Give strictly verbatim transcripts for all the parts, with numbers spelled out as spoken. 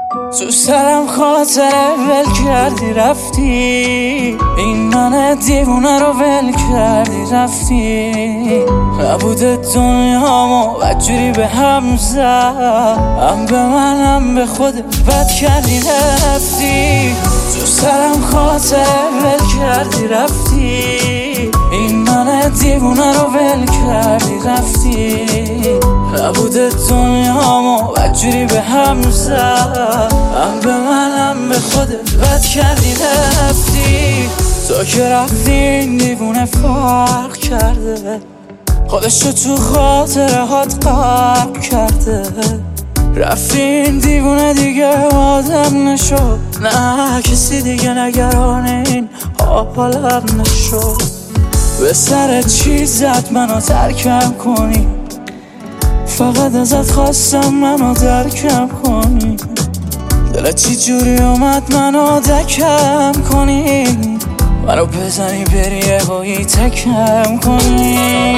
تو سرم خاطره ول کردی رفتی، این من دیوونه رو ول کردی رفتی. نبود دنیامو بدجوری به هم زد، هم به من هم به خودت بد کردی رفتی. تو سرم خاطره ول کردی رفتی، این من دیوونه رو ول کردی رفتی. نبود دنیامو بدجوری به هم زد، هم به من هم به خودت بد کردی رفتی. تو که رفتی این دیوونه فرق کرده، خودشو تو خاطره هات غرق کرده. رفتی این دیوونه دیگه آدم نشد، نه کسی دیگه نگران این حالم نشد. به سر چی زد منو ترکم کنی، فقط ازت خواستم منو درکم کنی. دلت چی جوری اومد منو دکم کنی، منو بزنی بری یهویی تکم کنی.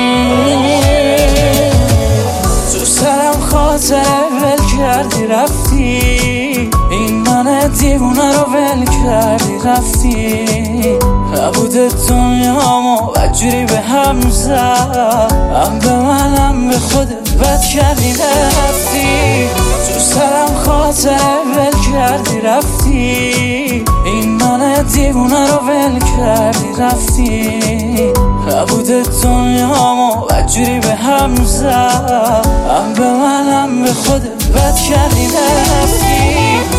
تو سرم خاطره ول کردی رفتی، این من دیوونه رو ول کردی رفتی. نبود دنیامو بدجوری به هم زد، هم به من هم به خودت بد کردی رفتی. تو سرم خاطره ول کردی رفتی، این من دیوونه رو ول کردی رفتی. نبود دنیامو بدجوری به هم زد، هم به من هم به خودت بد کردی رفتی.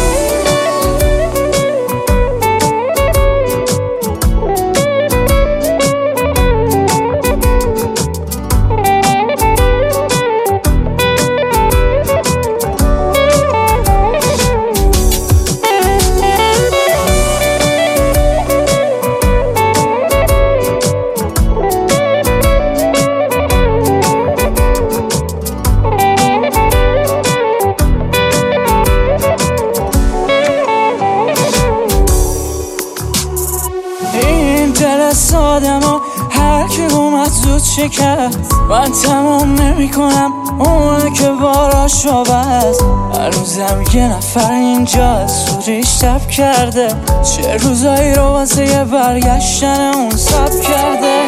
آدم هر کی اومد زود شکست، من تمام نمی کنم اونه که باراشو بست. هنوزم یه نفر اینجا سوریش تب کرده، چه روزایی رو واسه یه برگشتن اون سب کرده.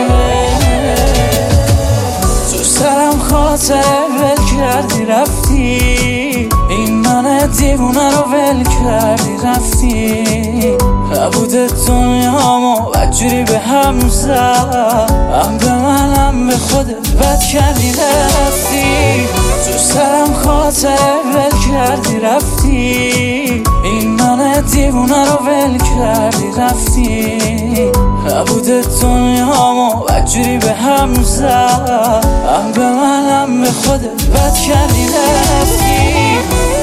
تو سرم خاطره ول کردی رفتی، این من دیوونه رو ول کردی رفتی. نبود دنیامو بدجوری به هم زد، هم به من هم به خودت بد کردی رفتی. تو سرم خاطره ول کردی رفتی، این من دیوونه رو ول کردی رفتی. نبود دنیامو بدجوری به هم زد، هم به من هم به خودت بد کردی رفتی.